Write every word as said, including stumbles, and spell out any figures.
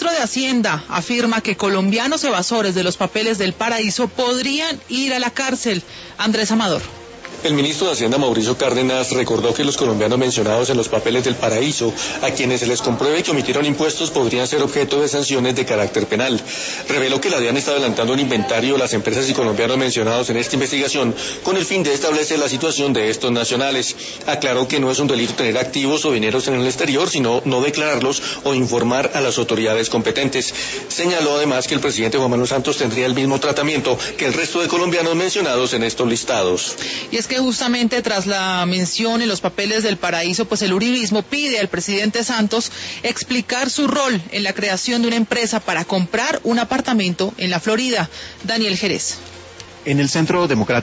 ministro de Hacienda afirma que colombianos evasores de los papeles del paraíso podrían ir a la cárcel. Andrés Amador. El ministro de Hacienda, Mauricio Cárdenas, recordó que los colombianos mencionados en los papeles del paraíso, a quienes se les compruebe que omitieron impuestos, podrían ser objeto de sanciones de carácter penal. Reveló que la DIAN está adelantando un inventario de las empresas y colombianos mencionados en esta investigación con el fin de establecer la situación de estos nacionales. Aclaró que no es un delito tener activos o dineros en el exterior, sino no declararlos o informar a las autoridades competentes. Señaló además que el presidente Juan Manuel Santos tendría el mismo tratamiento que el resto de colombianos mencionados en estos listados. Y es que justamente tras la mención en los papeles del paraíso, pues el uribismo pide al presidente Santos explicar su rol en la creación de una empresa para comprar un apartamento en la Florida. Daniel Jerez. En el Centro Democrático